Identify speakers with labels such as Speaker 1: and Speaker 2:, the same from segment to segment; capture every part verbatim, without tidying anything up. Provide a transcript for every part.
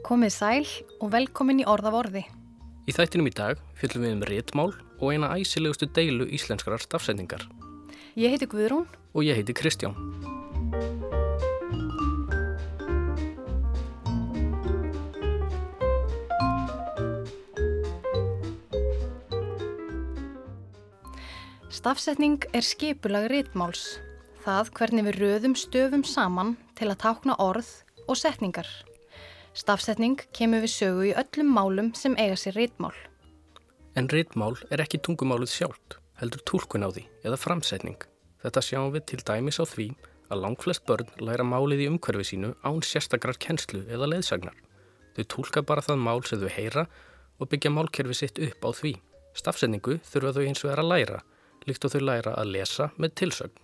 Speaker 1: Komið sæl og velkomin í Orð af orði.
Speaker 2: Í þættinum í dag fjöllum við um ritmál og eina æsilegustu deilu íslenskrar stafsetningar.
Speaker 1: Ég heiti Guðrún.
Speaker 2: Og ég heiti Kristján.
Speaker 1: Stafsetning er skipulag ritmáls. Það hvernig við röðum stöfum saman til að tákna orð og setningar. Stafsetning kemur við sögu í öllum málum sem eiga sér ritmál.
Speaker 2: En ritmál er ekki tungumálið sjálft, heldur túlkun á því eða framsetning. Þetta sjáum við til dæmis á því að langflest börn læra málið í umhverfi sínu án sérstakrar kennslu eða leiðsagnar. Þau túlka bara það mál sem þau heyra og byggja málkerfi sitt upp á því. Stafsetningu þurfa þau hins vegar að læra, líkt og þau læra að lesa með tilsögn.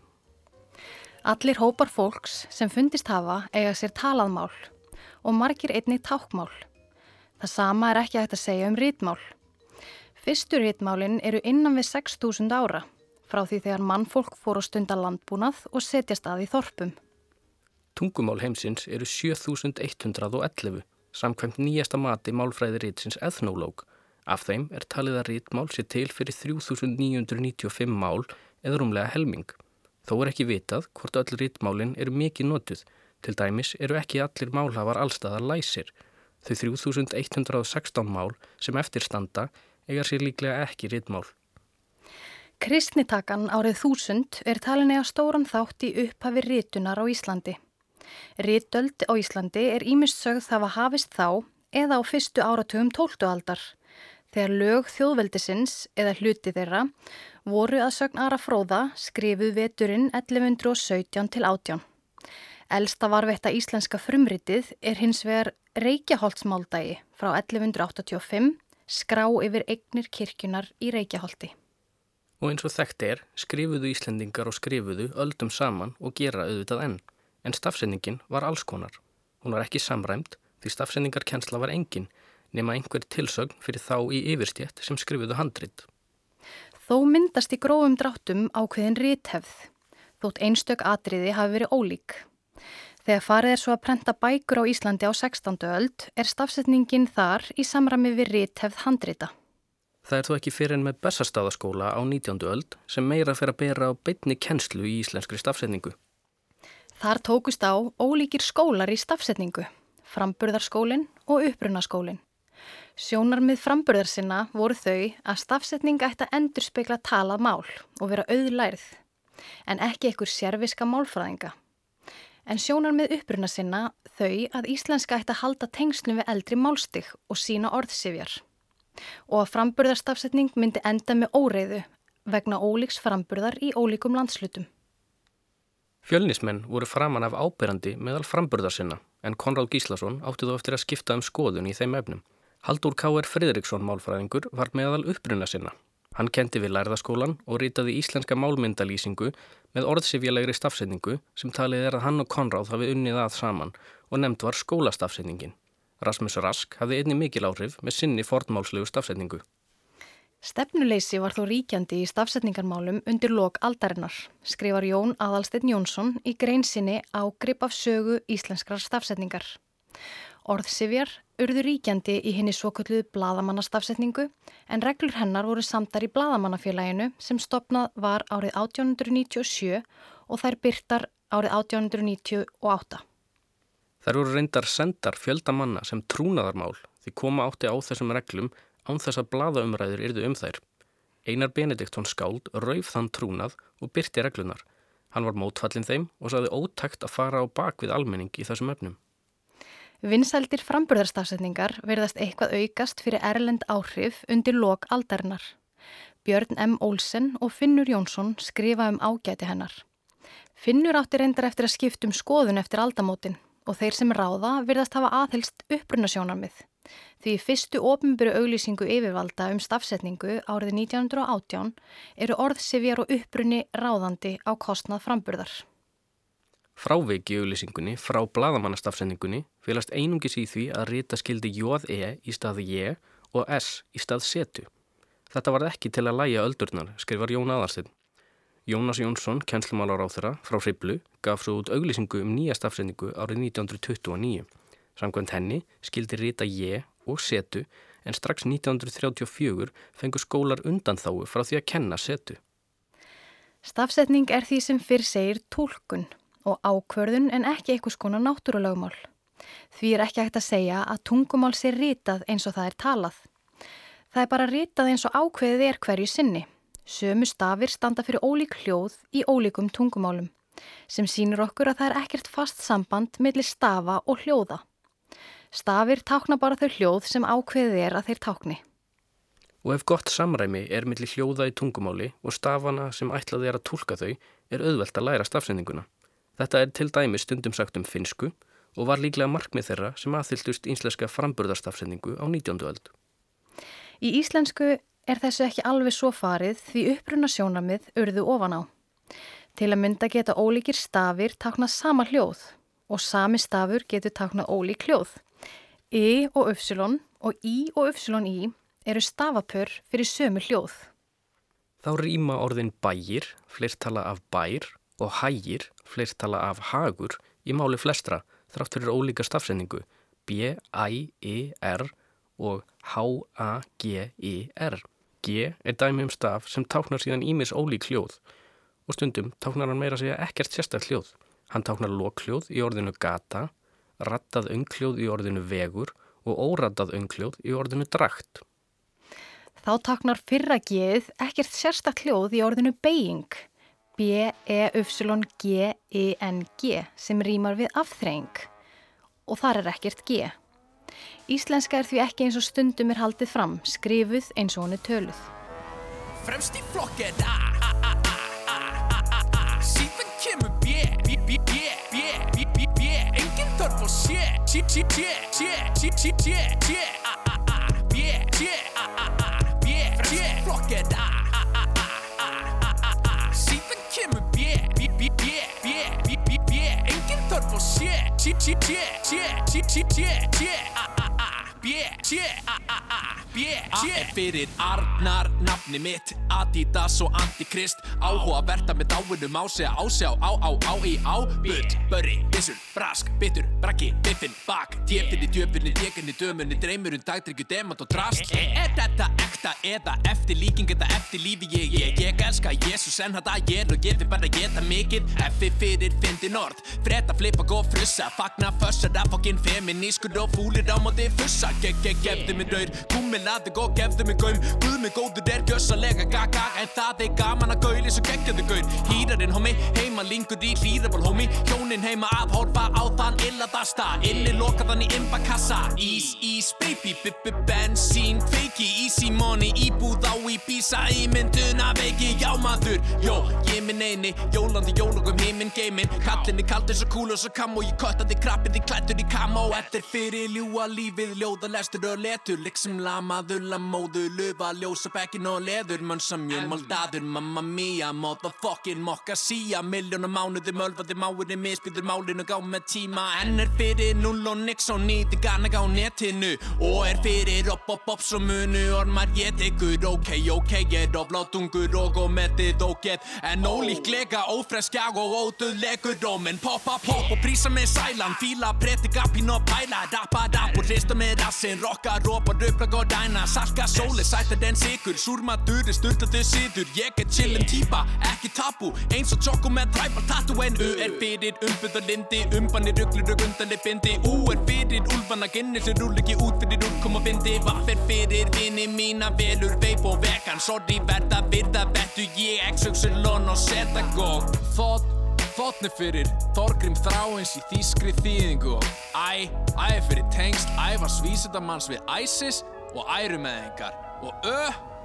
Speaker 1: Allir hópar fólks sem fundist hafa eiga sér talað mál og margir einnig tákmál. Það sama er ekki hægt að segja um ritmál. Fyrstu ritmálin eru innan við sex þúsund ára, frá því þegar mannfólk fór að stunda landbúnað og setjast að í þorpum.
Speaker 2: Tungumál heimsins eru sjö þúsund hundrað og ellefu, samkvæmt nýjasta mati málfræðiritsins Ethnologue. Af þeim er talið að ritmál sé til fyrir þrjú þúsund níu hundruð níutíu og fimm mál eða rúmlega helming. Þó er ekki vitað hvort öll ritmálin eru mikið notuð. Til dæmis eru ekki allir málhafar allstaðar læsir. Þau þrjú þúsund hundrað og sextán mál sem eftir standa eiga sér líklega ekki ritmál.
Speaker 1: Kristnitakan árið þúsund er talin eiga stóran þátt í upphafi ritunar á Íslandi. Ritöld á Íslandi er ýmist sögð hafa hafist þá eða á fyrstu áratugum tólftu aldar. Þegar lög þjóðveldisins eða hluti þeirra voru að sögn Ara fróða skrifuð veturinn ellefu hundruð og sautján til átján. Elsta varðveitta íslenska frumritið er hins vegar Reykjaholtsmáldagi frá ellefu hundruð áttatíu og fimm, skrá yfir eignir kirkjunar í Reykjaholti.
Speaker 2: Og eins og þekkt er, skrifuðu Íslendingar og skrifuðu öldum saman og gera auðvitað enn, en stafsetningin var alls konar. Hún var ekki samræmd því stafsetningarkennsla var engin, nema einhver tilsögn fyrir þá í yfirstétt sem skrifuðu handrit.
Speaker 1: Þó myndast í grófum dráttum ákveðin rithefð, þótt einstök atriði hafi verið ólík. Þegar farið er svo að prenta bækur á Íslandi á sextándu öld er stafsetningin þar í samræmi við rithefð handrita.
Speaker 2: Það er þó ekki fyrir en með Bessastaðaskóla á nítjándu öld sem meira fer að bera á beinni kennslu í íslenskri stafsetningu.
Speaker 1: Þar tókust á ólíkir skólar í stafsetningu, framburðarskólinn og upprunaskólinn. Sjónarmið framburðarsinna voru þau að stafsetning ætti að endurspegla talað mál og vera auðlærð, en ekki einhver sérviska málfræðinga. En sjónarmið upprunasinna þau að íslenska ætti að halda tengslum við eldri málstig og sína orðsifjar og að framburðarstafsetning myndi enda með óreiðu vegna ólíks framburðar í ólíkum landslutum.
Speaker 2: Fjölnismenn voru framan af áberandi meðal framburðarsinna, en Konráð Gíslason átti þó eftir að skipta um skoðun í þeim efnum. Halldór K R Friðriksson málfræðingur var meðal uppruna sinna. Hann kendi við lærðaskólan og ritaði íslenska málmyndalýsingu með orðsifjalegri stafsetningu sem talið er að hann og Konráð hafi unnið að saman og nefnd var skólastafsetningin. Rasmus Rask hafði einnig mikil áhrif með sinni fornmálslegu stafsetningu.
Speaker 1: Stefnuleysi var þó ríkjandi í stafsetningarmálum undir lok aldarinnar, skrifar Jón Aðalsteinn Jónsson í grein sinni Ágrip af sögu íslenskrar stafsetningar. Orðsifjar urðu ríkjandi í hinni svokölluðu blaðamannastafsetningu en reglur hennar voru samdar í Blaðamannafélaginu sem stofnað var árið átján hundruð níutíu og sjö og þær birtar árið átján hundruð níutíu og átta.
Speaker 2: Þær voru reyndar sendar fjölda manna sem trúnaðarmál því koma átti á þessum reglum án þess að blaðaumræður yrðu um þær. Einar Benediktsson skáld rauf þann trúnað og birti reglunar. Hann var mótfallinn þeim og sagði ótækt að fara á bak við almenning í þessum efnum.
Speaker 1: Vinsældir framburðarstafsetningar virðast eitthvað aukast fyrir erlend áhrif undir lok aldarinnar. Björn M. Olsen og Finnur Jónsson skrifa um ágæti hennar. Finnur átti reyndar eftir að skipta um skoðun eftir aldamótin og þeir sem ráða virðast hafa aðhelst upprunasjónarmið. Því í fyrstu opinberu auglýsingu yfirvalda um stafsetningu árið nítján hundruð og átján eru orðsifjar og uppruni ráðandi á kostnað framburðar.
Speaker 2: Frávik í auglýsingunni frá blaðamannastafsetningunni felast einungis í því að rita skildi J-E í stað J og S í stað setu. Þetta var ekki til að lægja öldurnar, skrifar Jón Aðalsteinn. Jónas Jónsson, kennslumálaráðherra frá Hriflu, gaf svo út auglýsingu um nýja stafsetningu árið nítján hundruð tuttugu og níu. Samkvæmt henni skildi rita J og setu en strax nítján hundruð þrjátíu og fjögur fengu skólar undanþágu frá því að kenna setu.
Speaker 1: Stafsetning er því sem fyrr segir túlkun og ákvörðun en ekki einhvers konar náttúrulögmál. Því er ekki hægt að segja að tungumál sé ritað eins og það er talað. Það er bara ritað eins og ákveðið er hverju sinni. Sömu stafir standa fyrir ólík hljóð í ólíkum tungumálum, sem sýnir okkur að það er ekkert fast samband milli stafa og hljóða. Stafir tákna bara þau hljóð sem ákveðið er að þeir tákni.
Speaker 2: Og ef gott samræmi er milli hljóða í tungumáli og stafana sem ætlað er að túlka þau, er auðvelt að læra stafsetninguna. Þetta er til dæmis stundum sagt um finnsku og var líklega markmið þeirra sem aðhylltust íslenska framburðarstafsetningu á nítjándu öld.
Speaker 1: Í íslensku er þessu ekki alveg svo farið því upprunasjónarmið urðu ofan á. Til að mynda geta ólíkir stafir táknað sama hljóð og sami stafur getur táknað ólík hljóð. I og y og I og y eru stafapör fyrir sömu hljóð.
Speaker 2: Þá rýma orðin bæir, fleirtala af bær, og hægir, fleirtala af hagur, í máli flestra, þrátt fyrir ólíka stafsetningu, B, I, E, R og H, A, G, I, R. G er dæmi um staf sem táknar síðan ýmis ólík hljóð og stundum táknar hann meira að segja ekkert sérstakt hljóð. Hann táknar lokhljóð í orðinu gata, raddað önghljóð í orðinu vegur og óraddað önghljóð í orðinu dragt.
Speaker 1: Þá táknar fyrra G-ið ekkert sérstakt hljóð í orðinu beyging, B, E, Y, G, I, N, G, sem rýmar við afþreying og þar er ekkert G. Íslenska er því ekki eins og stundum er haldið fram, skrifuð eins og hún er töluð.
Speaker 3: Fremst í flokki er A, A, A, A, A, A, A, síðan kemur B, B, B, B, B, B, B, B, engin þörf á C, C, C, C, C, C, C, C, C, A, A, A, B, C, A, A, A, B, fremst í flokki er A, A, A, A, A, A, A, síðan kemur B, B, B, B, B, B, B, B, engin þörf á C, C, C, C, C, C, C, C, C, A, A, A, B, C, A, A, A, B, C. A er fyrir Arnar, nafni mitt, Adidas og Antikrist, áhugavert að með dáinum á segja á segja á á á í á, butt, börri, vissur, brask, bitur, brakki, biffin, bak, djefinni, djöfinni, djekinni, dömunni, dreymurinn, dagdryggju, demant og drast. E er þetta ekta eða eftir líking eða eftir lífi ég, ég, ég elska Jesus en þetta ég og ég fyrir bara geta mikið, F fyrir fyndin orð, freda, flippa, gå, frussa, fagna, fössa, það fokkin feminískur og fúlir á móti fussa, ge, ge, gefðu mig raur, kúmi laði og gefðu mig gaum, Guð mig góður er gjössalega gaga, en það er gaman að gauli svo geggjaðu gaur, hýrarinn homi, heima lingur í hlýraból homi, hjónin heima að horfa á þann illadasta, inni lokaðan í imbakassa, ís, ís, baby, bibbi, bensín, feiki, easy money, íbúð á Íbísa, ímynduna veiki, já maður, jó, ég minn eini, jólandi jólugum himinn geimin, kallinni kaldur svo kúl og svo kam og ég köttandi krabbið í klættur í kamó, eftir fyrir ljúa lífið, ljóða lestur og letur, liksom lamaður, lamóður, lufa, ljósa, bekkin og leður, mönsa mjög moldaður, mamma mia, motherfucking mokkasía, miljóna mánuði, mölvaði máinni, misbyður málinu, gá með tíma, en er fyrir null og nix og nýti gana á netinu, og er fyrir upp, upp, upp, svo munu ormar ég tekur, ok, ok, ég er oflátungur og og metið og get, en ólíklega ófreskja og ódöðlegur róminn, poppa, pop og prísa með sælan, fíla, predika, pínu og pæla, rappa, rapp og hrista með rassinn, rocka, rópa, röfla, góð dæna, salka, sóli, sættar en sigur, súrmatur, sturtaðu siður, ég er chillin típa, ekki tabu, eins og tjokku með tribal tattoo, en U er fyrir umbyðarlindi, umbanir, ruglur og undanlega bindi, U er fyrir úlfana, ginnir sem rúl ekki út fyrir úrkoma bindi, vaff er fyrir vini mína, velur, veip og vegan, sorry, verða, virða, vettu, ég, X-Uxulon og Setagog, þótt, þóttni fyrir Þorgrím Þráins í þýskri þýðingu, æ, æ fyrir tengsl, ævars vísindamanns við ISIS og ærumeðingar, og Ö,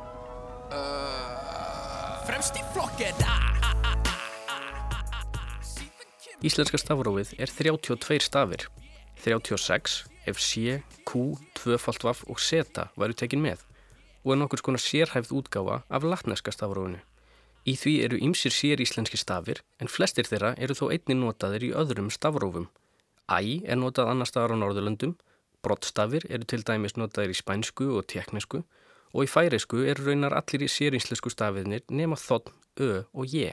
Speaker 3: Ö, fremst í flokki er A, A, A, A, A, A, A,
Speaker 2: Íslenska stafrófið er þrjátíu og tveir stafir, þrjátíu og sex ef C, Q, tvöfalt vaff og zeta væru tekin með, og er nokkurs konar sérhæfð útgáfa af latneska stafrófinu. Í því eru ýmsir séríslenski stafir, en flestir þeirra eru þó einnig notaðir í öðrum stafrófum. Æ er notað annar staðar á Norðurlöndum, broddstafir eru til dæmis notaðir í spænsku og tékknesku, og í færeysku eru raunar allir í séríslensku stafirnir nema þ, Ö og J.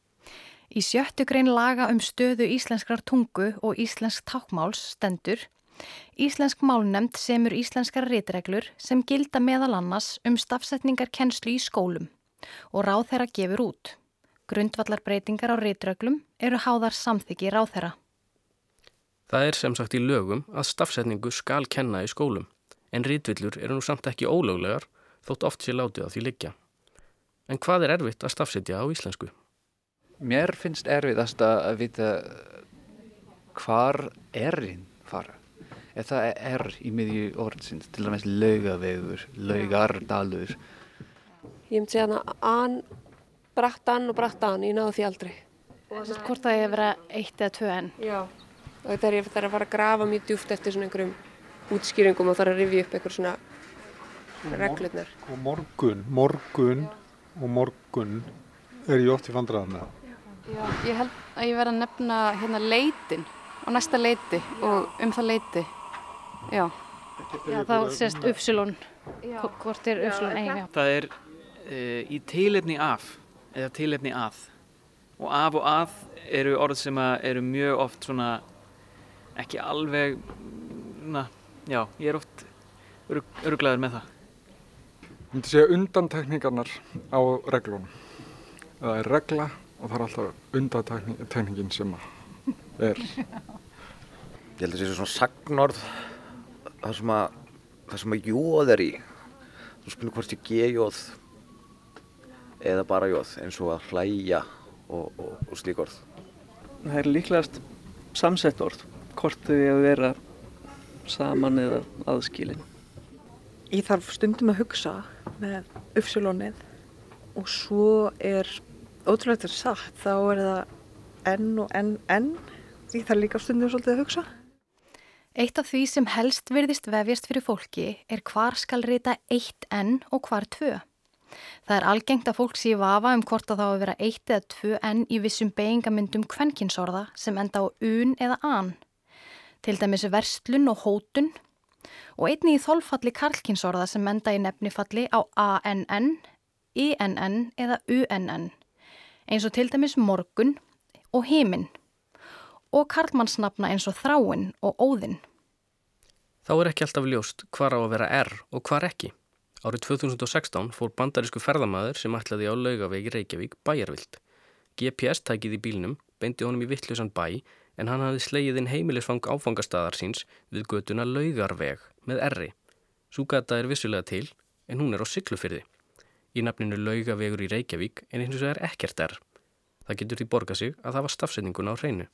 Speaker 1: Í sjöttu grein laga um stöðu íslenskrar tungu og íslensk tákmáls stendur: Íslensk málnefnd semur íslenskar ritreglur sem gilda meðal annars um stafsetningarkennslu í skólum og ráðherra gefur út. Grundvallarbreytingar á ritreglum eru háðar samþykki ráðherra.
Speaker 2: Það er sem sagt í lögum að stafsetningu skal kenna í skólum, en ritvillur eru nú samt ekki ólöglegar þótt oft sé látið á því liggja. En hvað er erfitt að stafsetja á íslensku?
Speaker 4: Mér finnst erfiðast að vita hvar erinn fara. Ef það er í miðju orðsins, til dæmis Laugavegur, Laugardalur.
Speaker 5: Ég myndi segja hana an, brattan og brattan, ég náðu því aldrei.
Speaker 1: Þess hvort það er vera eitt eða tvö enn?
Speaker 5: Já. Og þetta er ég þarf að fara að grafa mjög djúpt eftir svona einhverjum útskýringum og þarf að rifja upp einhver svona reglurnar.
Speaker 6: Og morgun, morgun og morgun er ég oft í vandræðum með það.
Speaker 7: Já, ég held að ég verð að nefna hérna leitin og næsta leiti og um það leiti. Já.
Speaker 1: Já, þá sést uppsilon. Hvort er uppsilon ein? Já.
Speaker 8: Það er uh, í tilefni af eða tilefni að. Og af og að eru orð sem eru mjög oft svona ekki alveg, na, já, ég er oft öruglaður með það.
Speaker 6: Ég myndi segja undantekningarnar á reglunum. Það er regla og það er alltaf undantekningin sem er.
Speaker 9: Ég held að það sé svona sagnorð, það sem að, það sem að jóð er í. Þú spilur hvort ég gejóð eða bara jóð, eins og að hlæja og, og, og slík orð.
Speaker 10: Það er líklegast samsett orð, hvort þau að vera saman eða aðskilin.
Speaker 11: Ég þarf stundum að hugsa með uppsilonið og svo er ótrúlega þetta sagt, þá er það enn og enn enn. Ég þarf líka stundum svolítið að hugsa.
Speaker 1: Eitt af því sem helst virðist vefjast fyrir fólki er hvar skal rita eitt enn og hvar tvö. Það er algengt að fólk sé í vafa um hvort að þá að vera eitt eða tvö enn í vissum beygingamyndum kvennkynsorða sem enda á un eða an. Til dæmis verslun og hótun og einnig í þolfalli karlkynsorða sem enda í nefnifalli á ann, innn eða unn, eins og til dæmis morgun og himinn og karlmannsnafna eins og þráin og óðinn.
Speaker 2: Þá er ekki alltaf ljóst hvar á að vera R og hvar ekki. Árið tvö þúsund og sextán fór bandarísku ferðamaður sem ætlaði á Laugavegi Reykjavík bæjarvild. G P S-tækið í bílnum beindi honum í vittlausan bæ en hann hafði slegið inn heimilisfang áfangastaðar síns við götuna Laugarveg með R-i. Sú gata er vissulega til en hún er á Siglufirði. Í nafninu Laugavegur í Reykjavík en hins vegar ekkert R. Það getur því borgað sig að hafa stafsetninguna á hreinu.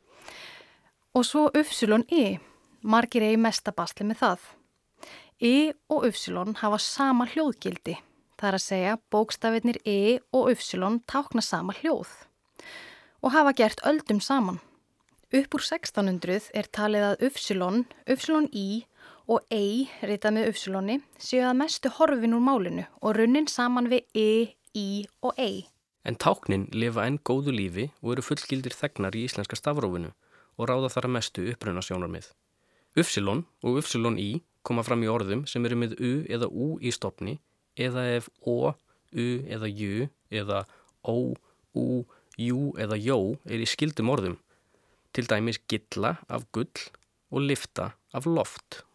Speaker 1: Og svo uppsilon I. Margir eigi mesta basli með það. I og uppsilon hafa sama hljóðgildi. Það er að segja bókstafirnir I og uppsilon tákna sama hljóð og hafa gert öldum saman. Upp úr sextán hundruð er talið að uppsilon, uppsilon I og ei ritað með uppsiloni séu að mestu horfin úr málinu og runnin saman við I, I og ei.
Speaker 2: En táknin lifa enn góðu lífi og eru fullgildir þegnar í íslenska stafrófinu og ráða þar að mestu upprunasjónarmið. Uppsilon og uppsilon I koma fram í orðum sem eru með U eða U í stofni eða ef O, U eða J eða Ó, U, Jú eða Jó er í skildum orðum. Til dæmis gilla af gull og lifta af loft.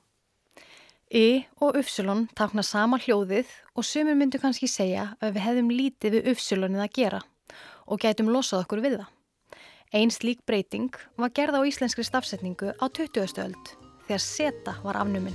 Speaker 1: I og uppsilon tákna sama hljóðið og sumir myndu kannski segja að við hefðum lítið við uppsilonið að gera og gætum losað okkur við það. Ein slík breyting var gerð á íslenskri stafsetningu á tuttugustu öld þegar seta var afnumin.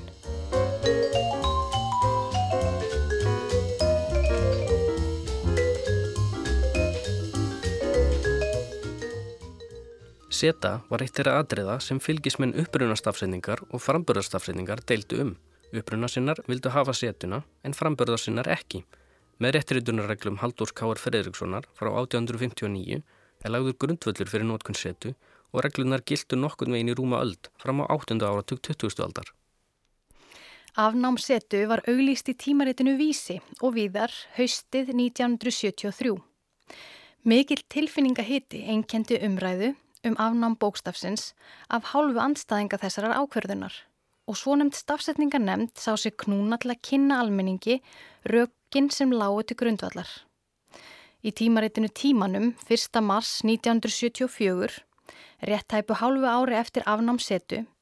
Speaker 2: Seta var eitt þeirra atriða sem fylgismenn upprunastafsetningar og framburðarstafsetningar deildu um. Upprunasinnar vildu hafa setuna en framburðarsinnar ekki. Með réttritunarreglum Halldórs K. Friðrikssonar frá átján hundruð fimmtíu og níu er lagður grundvöllur fyrir notkun setu og reglunar giltu nokkurn veginn í rúma öld fram á áttunda áratug tuttugustu aldar.
Speaker 1: Afnám setu var auglýst í tímaritinu Vísi og víðar haustið nítján hundruð sjötíu og þrjú. Mikill tilfinningahiti einkenndi umræðu um afnám bókstafsins af hálfu andstæðinga þessarar ákvörðunar og svonefnd stafsetningarnefnd sá sig knúna til að kynna almenningi rökin sem lágu til grundvallar. Í tímaritinu Tímanum fyrsta mars nítján hundruð sjötíu og fjögur, rétt tæpu hálfu ári eftir afnám setu,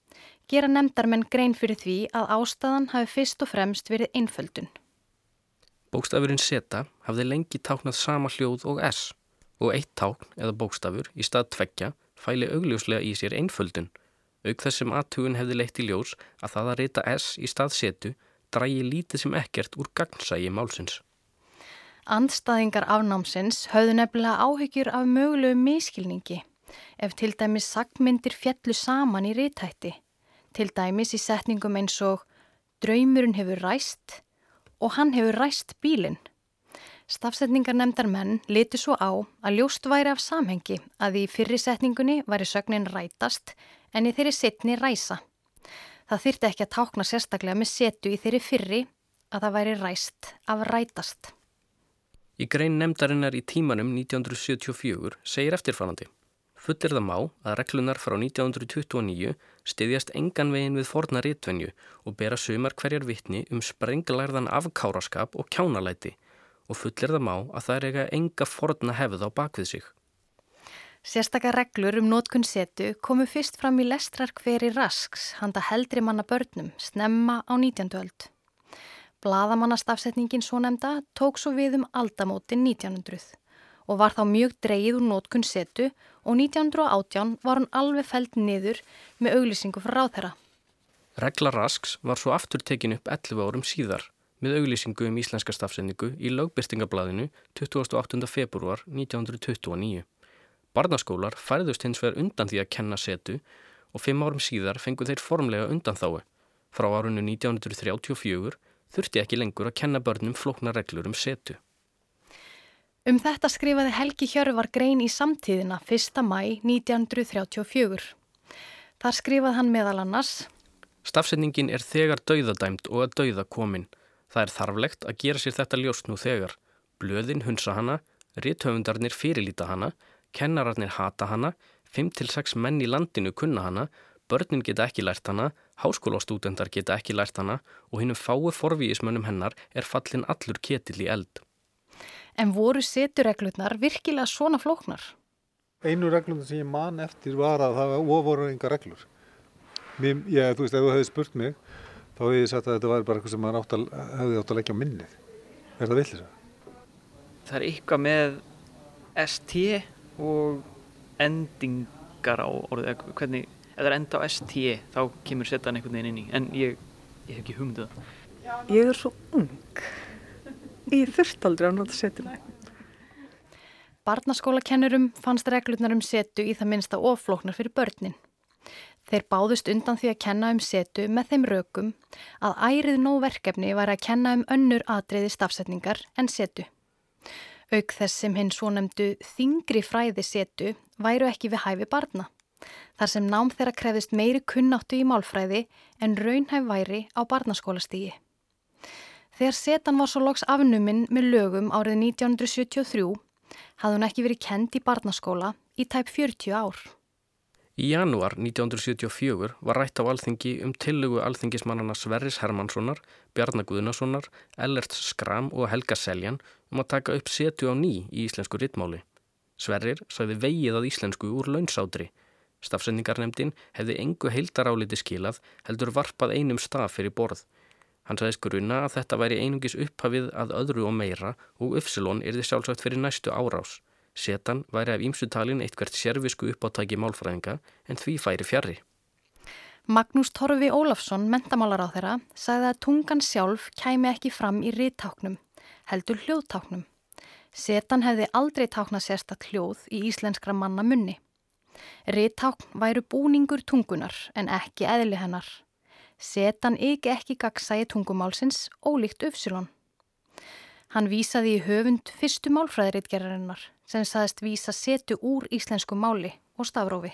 Speaker 1: gera nefndarmenn grein fyrir því að ástæðan hafi fyrst og fremst verið einföldun.
Speaker 2: Bókstafurinn seta hafði lengi táknað sama hljóð og S og eitt tákn eða bókstafur í stað tveggja fæli augljóslega í sér einföldun, auk þess sem athugun hefði leitt í ljós að það að rita S í stað setu drægi lítið sem ekkert úr gagnsæi málsins.
Speaker 1: Andstæðingar afnámsins höfðu nefnilega áhyggjur af mögulegu miskilningi ef til dæmis sagnmyndir féllu saman í rithætti, til dæmis í setningum eins og draumurinn hefur ræst og hann hefur ræst bílinn. Stafsetningar nefndar menn litu svo á að ljóst væri af samhengi að í fyrri setningunni væri sögnin rætast en í þeirri seinni ræsa. Það þyrfti ekki að tákna sérstaklega með setu í þeirri fyrri að það væri ræst af rætast.
Speaker 2: Í grein nefndarinnar í tímanum nítján hundruð sjötíu og fjögur segir eftirfarandi: Fullyrða má að reglunar frá nítján hundruð tuttugu og níu styðjast engan veginn við forna ritvenju og bera sumar hverjar vitni um sprenglærðan afkáraskap og kjánalæti og fullyrða má að það er eiga enga forna hefð á bakvið sig.
Speaker 1: Sérstakar reglur um notkun setu komu fyrst fram í lestrarkveri Rasks handa heldri manna börnum snemma á nítjándu öld. Blaðamannastafsetningin svonefnda tók svo við um aldamótin nítján hundruð og var þá mjög dregið úr notkun setu og nítján hundruð og átján var hún alveg felld niður með auglýsingu frá ráðherra.
Speaker 2: Regla Rasks var svo aftur tekin upp ellefu árum síðar með auglýsingu um íslenska stafsetningu í lögbirtingablaðinu tuttugasta og áttunda febrúar nítján hundruð tuttugu og níu. Barnaskólar færðust hins vegar undan því að kenna setu og fimm árum síðar fengu þeir formlega undanþágu. Frá árinu nítján hundruð þrjátíu og fjögur þurfti ekki lengur að kenna börnum flóknar reglur um setu.
Speaker 1: Um þetta skrifaði Helgi Hjörvar grein í Samtíðina fyrsta maí nítján hundruð þrjátíu og fjögur. Þar skrifaði hann meðal annars:
Speaker 2: Stafsetningin er þegar dauðadæmd og að dauða komin. Það er þarflegt að gera sér þetta ljóst nú þegar. Blöðin hunsa hana, rithöfundarnir fyrirlíta hana, kennararnir hata hana, fimm til sex menn í landinu kunna hana, börnin geta ekki lært hana, háskólastúdentar geta ekki lært hana og hinum fáu forvígismönnum hennar er fallin allur ketill í eld.
Speaker 1: En voru setureglurnar virkilega svona flóknar?
Speaker 12: Einu reglum sem ég man eftir var að það voru enga reglur. Mér, ég, þú veist, ef þú hefði spurt mig, þá hefði ég sagt að þetta var bara eitthvað sem maður átt að, hefði átt að leggja á minnið. Er það vitleysa?
Speaker 8: Það er eitthvað með S T og endingar á orðið, hvernig, ef það er enda á S T, þá kemur setan einhvern veginn inn í, en ég, ég hef ekki hugmyndið það.
Speaker 11: Ég er svo ung. Ég þurft aldrei að nota setuna.
Speaker 1: Barnaskólakennurum fannst reglurnar um setu í það minnsta offlóknar fyrir börnin. Þeir báðust undan því að kenna um setu með þeim rökum að ærið nóg verkefni var að kenna um önnur atriði stafsetningar en setu. Auk þess sem hinn svonefndu þyngri fræði setu væru ekki við hæfi barna, þar sem nám þeirra krefðist meiri kunnáttu í málfræði en raunhæf væri á barnaskólastigi. Þegar setan var svo loks afnumin með lögum árið nítján hundruð sjötíu og þrjú hafði hún ekki verið kennd í barnaskóla í tæp fjörutíu ár.
Speaker 2: Í janúar nítján hundruð sjötíu og fjögur var rætt á Alþingi um tillögu alþingismannana Sverris Hermannssonar, Bjarna Guðnasonar, Ellerts Skram og Helga Seljan um að taka upp setu á ný í íslensku ritmáli. Sverrir sagði vegið að íslensku úr launsátri. Stafsetningarnefndin hefði engu heildaráliti skilað, heldur varpað einum staf fyrir borð. Hann sagðist gruna að þetta væri einungis upphafið að öðru og meira og Upsilon yrði sjálfsagt fyrir næstu árás. Setan væri af ýmsu talin eitthvert sérvisku uppátæki málfræðinga en því færi fjarri.
Speaker 1: Magnús Torfi Ólafsson, menntamálaráðherra, sagði að tungan sjálf kæmi ekki fram í rittáknum, heldur hljóðtáknum. Setan hefði aldrei táknað sérstakt hljóð í íslenskra manna munni. Rittákn væru búningur tungunar en ekki eðli hennar. Setan yki ekki gagnsæi tungumálsins ólíkt Upsilon. Hann vísaði í höfund fyrstu málfræðiritgerðarinnar sem sagðist vísa setu úr íslensku máli og stafrófi.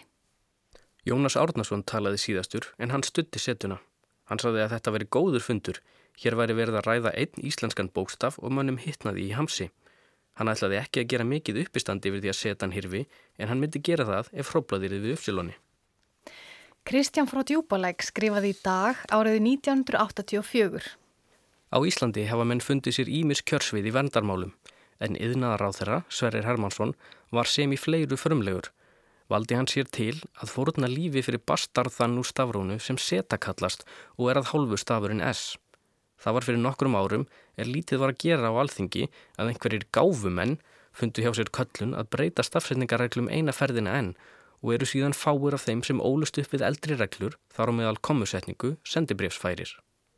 Speaker 2: Jónas Árnason talaði síðastur en hann studdi setuna. Hann sagði að þetta veri góður fundur. Hér væri verið að ræða einn íslenskan bókstaf og mönnum hittnaði í hamsi. Hann ætlaði ekki að gera mikið uppistandi yfir því að setan hirfi en hann myndi gera það ef hróflaðirði við Upsiloni.
Speaker 1: Kristján frá Djúpalæk skrifaði í dag árið nítján hundruð áttatíu og fjögur.
Speaker 2: Á Íslandi hafa menn fundið sér ýmis kjörsvið í verndarmálum, en iðnaðarráðherra, Sverrir Hermannsson, var sem í fleiru frumlegur. valdi hann sér til að fórna lífi fyrir bastarðan úr stafrónu sem seta kallast og er að hálfu stafurinn S. Það var fyrir nokkrum árum er lítið var að gera á Alþingi að einhverjir gáfumenn fundu hjá sér köllun að breyta stafsetningarreglum eina ferðina enn og eru síðan fáir af þeim sem ólust upp við eldri reglur þar á meðal kommusetningu sendibréfsfærir.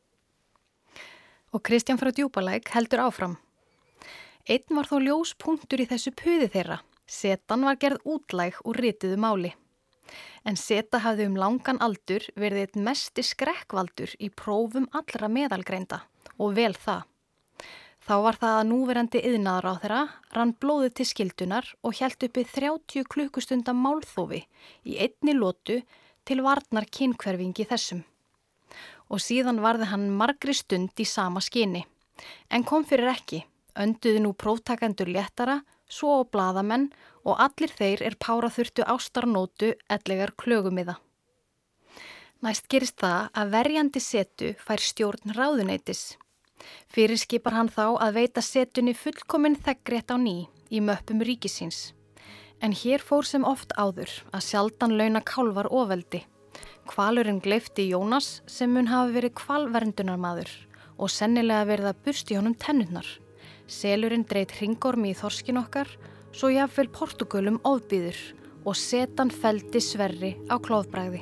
Speaker 1: Og Kristján frá Djúpalæk heldur áfram. Einn var þó ljós punktur í þessu puði þeirra. Setan var gerð útlæg úr rituðu máli. En seta hafði um langan aldur verið eitt mesti skrekkvaldur í prófum allra meðalgreinda og vel það. Þá var það að núverandi iðnaðaráðherra rann blóðið til skildunar og hélt uppi þrjátíu klukkustunda málþófi í einni lotu til varnar kynhverfingi þessum. Og síðan varði hann margri stund í sama skyni. En kom fyrir ekki, önduði nú próftakendur léttara, svo og blaðamenn og allir þeir er pára þurftu ástarnótu ellegar klögumiða. Næst gerist það að verjandi setu fær stjórn ráðuneytis. Fyrirskipar hann þá að veita setunni fullkomin þeggrétt á ný í möppum ríkisins. En hér fór sem oft áður að sjaldan launa kálfar ofveldi. Hvalurinn gleifti Jónas sem mun hafi verið hvalverndunarmaður og sennilega verið að bursti honum tennurnar. Selurinn dreit hringormi í þorskin okkar, svo jafnvel Portúgölum ofbýður og setan felldi Sverri á klofbragði.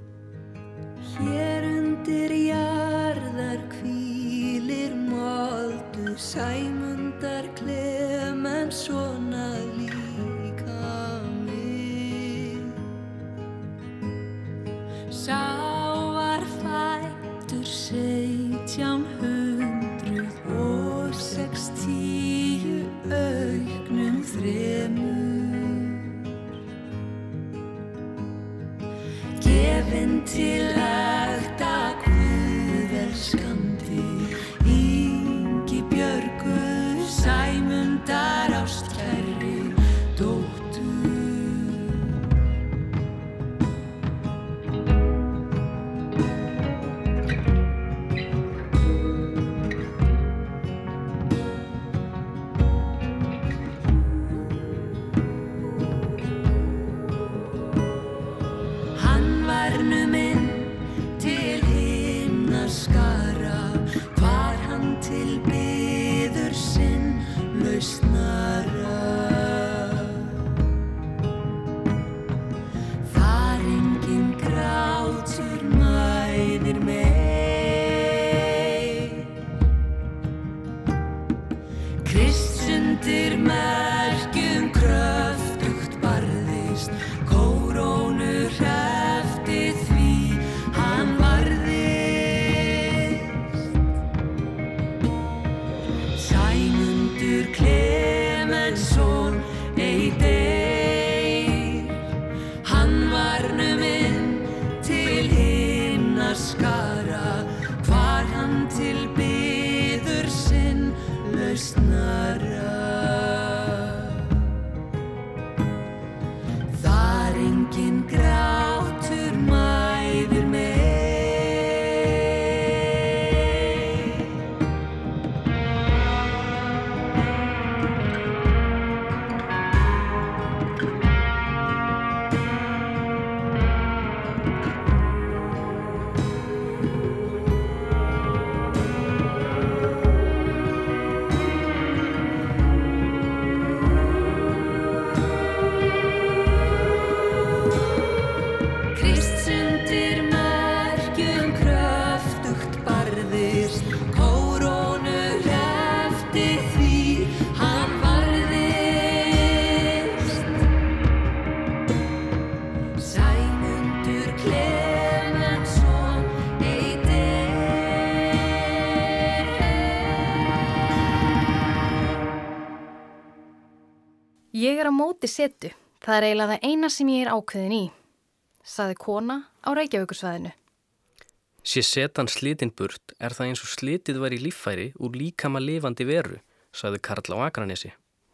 Speaker 13: Hér undir jarðar hvílir moldu Sæmundar Klemenssonar líkami. Sá var fæddur sautján hundruð og sextíu auknum þremur. Gefinn til ekta guðelskandi Ingibjörgu Sæmundar ástkærri dóttur.
Speaker 1: Ég er á móti setu. Það er eiginlega það eina sem ég er ákveðin í, sagði kona á Reykjavíkursvæðinu.
Speaker 2: Sé setan slitin burt er það eins og slitið var í líffæri úr líkama lifandi veru, sagði Karl á Akranesi.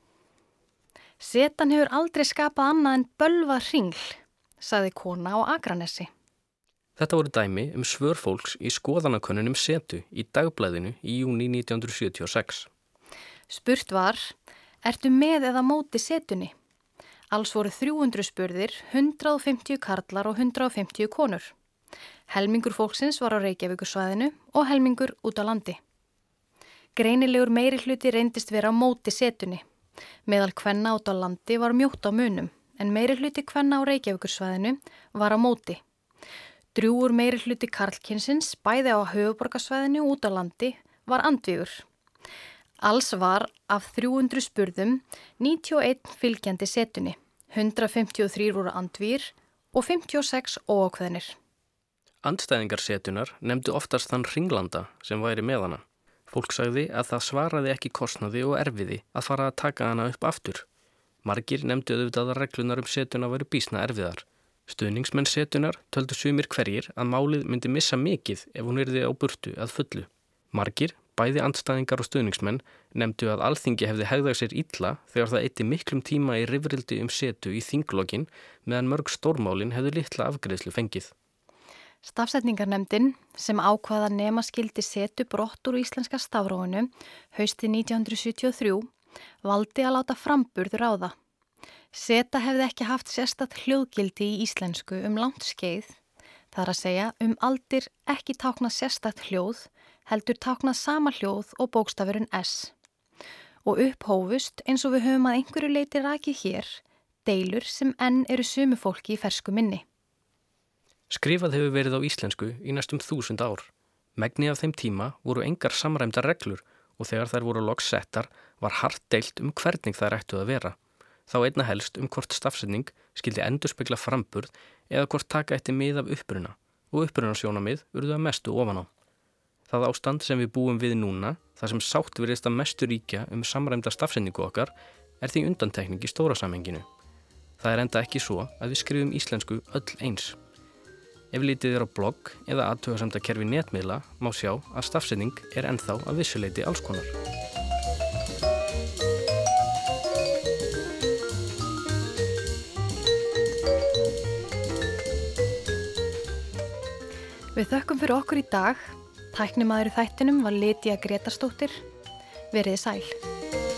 Speaker 1: Setan hefur aldrei skapað annað en bölvað hringl, sagði kona á Akranesi.
Speaker 2: Þetta voru dæmi um svör fólks í skoðanakönnunum setu í Dagblæðinu í júní nítján hundruð sjötíu og sex.
Speaker 1: Spurt var, ertu með eða móti setunni? Alls voru þrjú hundruð spurðir, hundrað og fimmtíu karlar og hundrað og fimmtíu konur. Helmingur fólksins var á Reykjavíkursvæðinu og helmingur út á landi. Greinilegur meiri hluti reyndist vera á móti setunni. Meðal kvenna út á landi var mjótt á munum, en meiri hluti kvenna á Reykjavíkursvæðinu var á móti. Drjúgur meiri hluti karlkynsins, bæði á höfuborgarsvæðinu út á landi, var andvígur. Alls var af þrjú hundruð spurðum níutíu og einn fylgjandi setunni, hundrað fimmtíu og þrír voru andvígir og fimmtíu og sex óákveðnir.
Speaker 2: Andstæðingar setunar nefndu oftast þann hringlanda sem væri með hana. Fólk sagði að það svaraði ekki kostnaði og erfiði að fara að taka hana upp aftur. Margir nefndu auðvitað að reglunar um setuna væru býsna erfiðar. Stuðningsmenn setunar töldu sumir hverjir að málið myndi missa mikið ef hún yrði á burtu að fullu. Margir, bæði andstæðingar og stuðningsmenn, nefndu að Alþingi hefði hegðað sér illa þegar það eyddi miklum tíma í rifrildi um setu í þinglokin meðan mörg stórmálin hefðu litla afgreiðslu fengið.
Speaker 1: Stafsetningarnefndin, sem ákvaða nema skildi setu brott úr íslenska stafrófinu haustið nítján hundruð sjötíu og þrjú, valdi að láta framburður á það. Seta hefði ekki haft sérstakt hljóðgildi í íslensku um langt skeið, þar að segja um aldir ekki táknað sérstakt hljóð, heldur táknað sama hljóð og bókstafurinn S. Og upphófust, eins og við höfum að einhverju leyti rakið hér, deilur sem enn eru sumu fólki í fersku minni.
Speaker 2: Skrifað hefur verið á íslensku í næstum þúsund ár. Megni af þeim tíma voru engar samræmdar reglur og þegar þær voru loks settar var hart deilt um hvernig þær ættu að vera. Þá einna helst um hvort stafsetning skildi endurspegla framburð eða hvort taka eitt mið af uppruna og upprunasjónamið urðu að mestu ofan á. Það ástand sem við búum við núna, það sem sátt virðist að mestu ríkja um samræmda stafsetningu okkar, er því undantekning í stóra samhenginu. Það er enda ekki svo að við skrifum íslensku öll eins. Ef litið er á blogg eða athugasemdakerfi netmiðla má sjá að stafsetning er ennþá að vissuleyti alls konar.
Speaker 1: Við þökkum fyrir okkur í dag. Tæknimaður í þættinum var Lydía Grétarsdóttir. Veriði sæl.